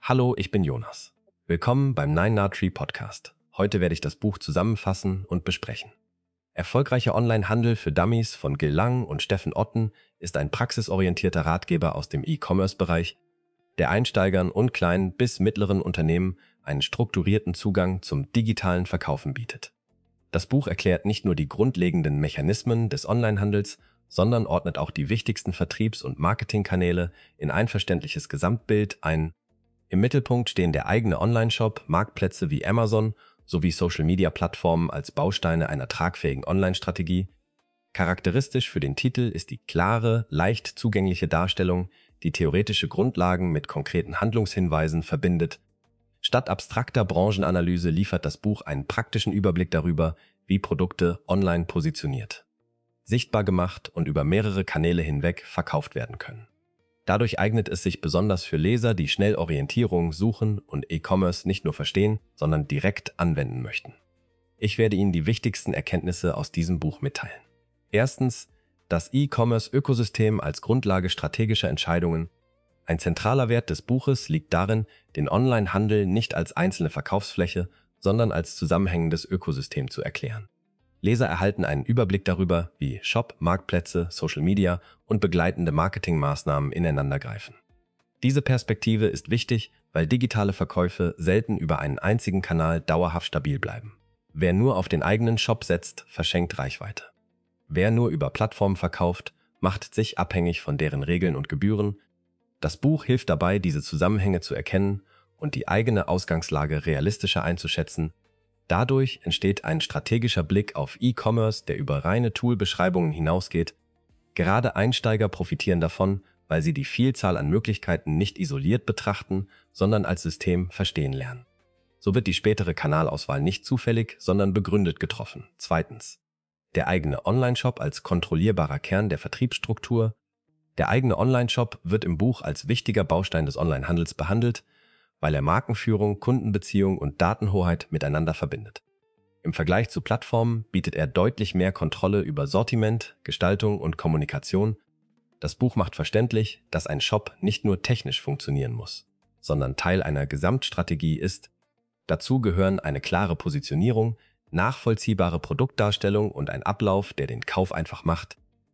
Hallo, ich bin Jonas. Willkommen beim 9 Tree Podcast. Heute werde ich das Buch zusammenfassen und besprechen. Erfolgreicher Online-Handel für Dummies von Gil Lang und Steffen Otten ist ein praxisorientierter Ratgeber aus dem E-Commerce-Bereich, der Einsteigern und kleinen bis mittleren Unternehmen einen strukturierten Zugang zum digitalen Verkaufen bietet. Das Buch erklärt nicht nur die grundlegenden Mechanismen des Onlinehandels, sondern ordnet auch die wichtigsten Vertriebs- und Marketingkanäle in ein verständliches Gesamtbild ein. Im Mittelpunkt stehen der eigene Online-Shop, Marktplätze wie Amazon sowie Social-Media-Plattformen als Bausteine einer tragfähigen Online-Strategie. Charakteristisch für den Titel ist die klare, leicht zugängliche Darstellung, die theoretische Grundlagen mit konkreten Handlungshinweisen verbindet. Statt abstrakter Branchenanalyse liefert das Buch einen praktischen Überblick darüber, wie Produkte online positioniert, sichtbar gemacht und über mehrere Kanäle hinweg verkauft werden können. Dadurch eignet es sich besonders für Leser, die schnell Orientierung suchen und E-Commerce nicht nur verstehen, sondern direkt anwenden möchten. Ich werde Ihnen die wichtigsten Erkenntnisse aus diesem Buch mitteilen. Erstens, das E-Commerce-Ökosystem als Grundlage strategischer Entscheidungen. Ein zentraler Wert des Buches liegt darin, den Online-Handel nicht als einzelne Verkaufsfläche, sondern als zusammenhängendes Ökosystem zu erklären. Leser erhalten einen Überblick darüber, wie Shop, Marktplätze, Social Media und begleitende Marketingmaßnahmen ineinandergreifen. Diese Perspektive ist wichtig, weil digitale Verkäufe selten über einen einzigen Kanal dauerhaft stabil bleiben. Wer nur auf den eigenen Shop setzt, verschenkt Reichweite. Wer nur über Plattformen verkauft, macht sich abhängig von deren Regeln und Gebühren. Das Buch hilft dabei, diese Zusammenhänge zu erkennen und die eigene Ausgangslage realistischer einzuschätzen. Dadurch entsteht ein strategischer Blick auf E-Commerce, der über reine Toolbeschreibungen hinausgeht. Gerade Einsteiger profitieren davon, weil sie die Vielzahl an Möglichkeiten nicht isoliert betrachten, sondern als System verstehen lernen. So wird die spätere Kanalauswahl nicht zufällig, sondern begründet getroffen. Zweitens, der eigene Online-Shop als kontrollierbarer Kern der Vertriebsstruktur. Der eigene Online-Shop wird im Buch als wichtiger Baustein des Onlinehandels behandelt, weil er Markenführung, Kundenbeziehung und Datenhoheit miteinander verbindet. Im Vergleich zu Plattformen bietet er deutlich mehr Kontrolle über Sortiment, Gestaltung und Kommunikation. Das Buch macht verständlich, dass ein Shop nicht nur technisch funktionieren muss, sondern Teil einer Gesamtstrategie ist. Dazu gehören eine klare Positionierung, nachvollziehbare Produktdarstellung und ein Ablauf, der den Kauf einfach macht.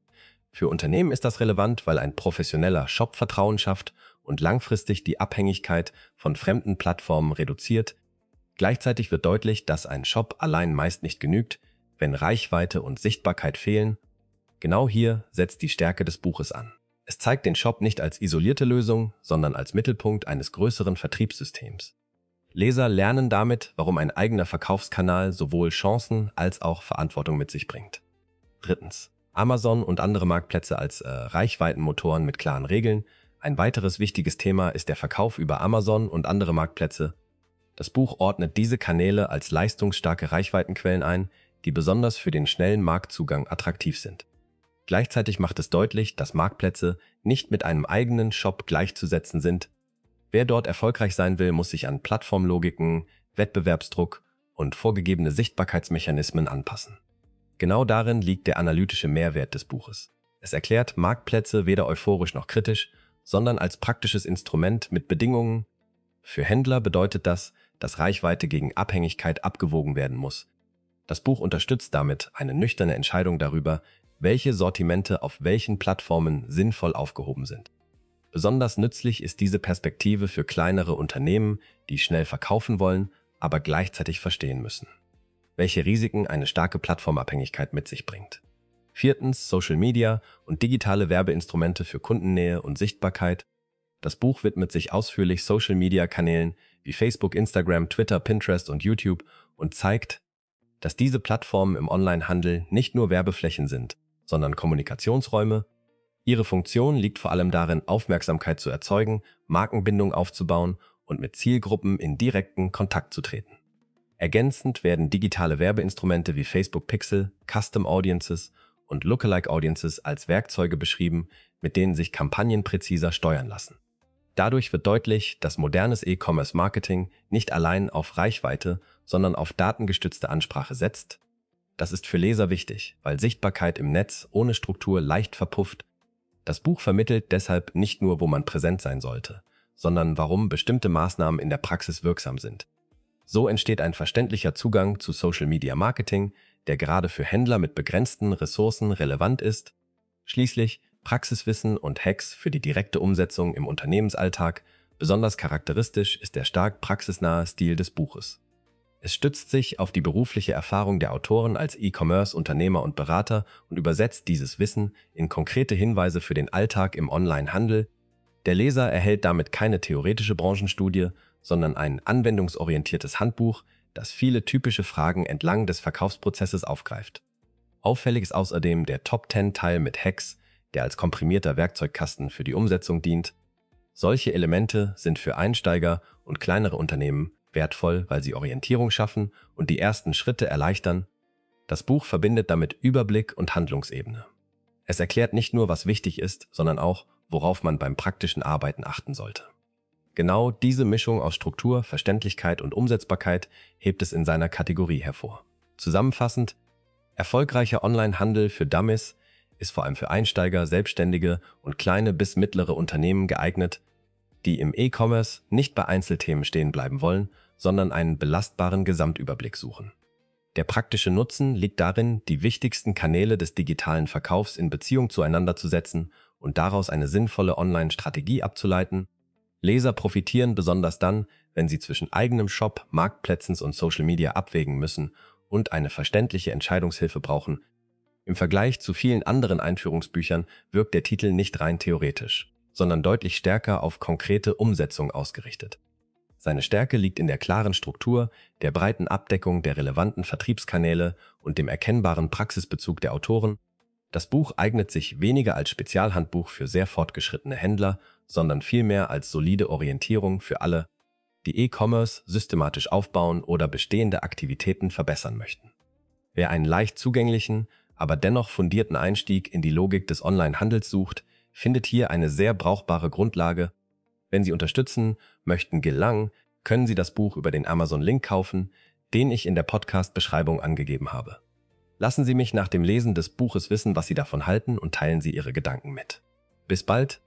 Für Unternehmen ist das relevant, weil ein professioneller Shop Vertrauen schafft und langfristig die Abhängigkeit von fremden Plattformen reduziert. Gleichzeitig wird deutlich, dass ein Shop allein meist nicht genügt, wenn Reichweite und Sichtbarkeit fehlen. Genau hier setzt die Stärke des Buches an. Es zeigt den Shop nicht als isolierte Lösung, sondern als Mittelpunkt eines größeren Vertriebssystems. Leser lernen damit, warum ein eigener Verkaufskanal sowohl Chancen als auch Verantwortung mit sich bringt. Drittens, Amazon und andere Marktplätze als Reichweitenmotoren mit klaren Regeln. Ein weiteres wichtiges Thema ist der Verkauf über Amazon und andere Marktplätze. Das Buch ordnet diese Kanäle als leistungsstarke Reichweitenquellen ein, die besonders für den schnellen Marktzugang attraktiv sind. Gleichzeitig macht es deutlich, dass Marktplätze nicht mit einem eigenen Shop gleichzusetzen sind. Wer dort erfolgreich sein will, muss sich an Plattformlogiken, Wettbewerbsdruck und vorgegebene Sichtbarkeitsmechanismen anpassen. Genau darin liegt der analytische Mehrwert des Buches. Es erklärt Marktplätze weder euphorisch noch kritisch, sondern als praktisches Instrument mit Bedingungen. Für Händler bedeutet das, dass Reichweite gegen Abhängigkeit abgewogen werden muss. Das Buch unterstützt damit eine nüchterne Entscheidung darüber, welche Sortimente auf welchen Plattformen sinnvoll aufgehoben sind. Besonders nützlich ist diese Perspektive für kleinere Unternehmen, die schnell verkaufen wollen, aber gleichzeitig verstehen müssen, welche Risiken eine starke Plattformabhängigkeit mit sich bringt. Viertens, Social Media und digitale Werbeinstrumente für Kundennähe und Sichtbarkeit. Das Buch widmet sich ausführlich Social-Media-Kanälen wie Facebook, Instagram, Twitter, Pinterest und YouTube und zeigt, dass diese Plattformen im Onlinehandel nicht nur Werbeflächen sind, sondern Kommunikationsräume. Ihre Funktion liegt vor allem darin, Aufmerksamkeit zu erzeugen, Markenbindung aufzubauen und mit Zielgruppen in direkten Kontakt zu treten. Ergänzend werden digitale Werbeinstrumente wie Facebook Pixel, Custom Audiences und Lookalike Audiences als Werkzeuge beschrieben, mit denen sich Kampagnen präziser steuern lassen. Dadurch wird deutlich, dass modernes E-Commerce-Marketing nicht allein auf Reichweite, sondern auf datengestützte Ansprache setzt. Das ist für Leser wichtig, weil Sichtbarkeit im Netz ohne Struktur leicht verpufft. Das Buch vermittelt deshalb nicht nur, wo man präsent sein sollte, sondern warum bestimmte Maßnahmen in der Praxis wirksam sind. So entsteht ein verständlicher Zugang zu Social Media Marketing, der gerade für Händler mit begrenzten Ressourcen relevant ist. Schließlich Praxiswissen und Hacks für die direkte Umsetzung im Unternehmensalltag. Besonders charakteristisch ist der stark praxisnahe Stil des Buches. Es stützt sich auf die berufliche Erfahrung der Autoren als E-Commerce-Unternehmer und Berater und übersetzt dieses Wissen in konkrete Hinweise für den Alltag im Onlinehandel. Der Leser erhält damit keine theoretische Branchenstudie, sondern ein anwendungsorientiertes Handbuch, das viele typische Fragen entlang des Verkaufsprozesses aufgreift. Auffällig ist außerdem der Top-10-Teil mit Hacks, der als komprimierter Werkzeugkasten für die Umsetzung dient. Solche Elemente sind für Einsteiger und kleinere Unternehmen wertvoll, weil sie Orientierung schaffen und die ersten Schritte erleichtern. Das Buch verbindet damit Überblick und Handlungsebene. Es erklärt nicht nur, was wichtig ist, sondern auch, worauf man beim praktischen Arbeiten achten sollte. Genau diese Mischung aus Struktur, Verständlichkeit und Umsetzbarkeit hebt es in seiner Kategorie hervor. Zusammenfassend: Erfolgreicher Onlinehandel für Dummies ist vor allem für Einsteiger, Selbstständige und kleine bis mittlere Unternehmen geeignet, die im E-Commerce nicht bei Einzelthemen stehen bleiben wollen, sondern einen belastbaren Gesamtüberblick suchen. Der praktische Nutzen liegt darin, die wichtigsten Kanäle des digitalen Verkaufs in Beziehung zueinander zu setzen und daraus eine sinnvolle Online-Strategie abzuleiten. Leser profitieren besonders dann, wenn sie zwischen eigenem Shop, Marktplätzen und Social Media abwägen müssen und eine verständliche Entscheidungshilfe brauchen. Im Vergleich zu vielen anderen Einführungsbüchern wirkt der Titel nicht rein theoretisch, sondern deutlich stärker auf konkrete Umsetzung ausgerichtet. Seine Stärke liegt in der klaren Struktur, der breiten Abdeckung der relevanten Vertriebskanäle und dem erkennbaren Praxisbezug der Autoren. Das Buch eignet sich weniger als Spezialhandbuch für sehr fortgeschrittene Händler, sondern vielmehr als solide Orientierung für alle, die E-Commerce systematisch aufbauen oder bestehende Aktivitäten verbessern möchten. Wer einen leicht zugänglichen, aber dennoch fundierten Einstieg in die Logik des Onlinehandels sucht, findet hier eine sehr brauchbare Grundlage. Wenn Sie unterstützen möchten Gelang, können Sie das Buch über den Amazon-Link kaufen, den ich in der Podcast-Beschreibung angegeben habe. Lassen Sie mich nach dem Lesen des Buches wissen, was Sie davon halten und teilen Sie Ihre Gedanken mit. Bis bald!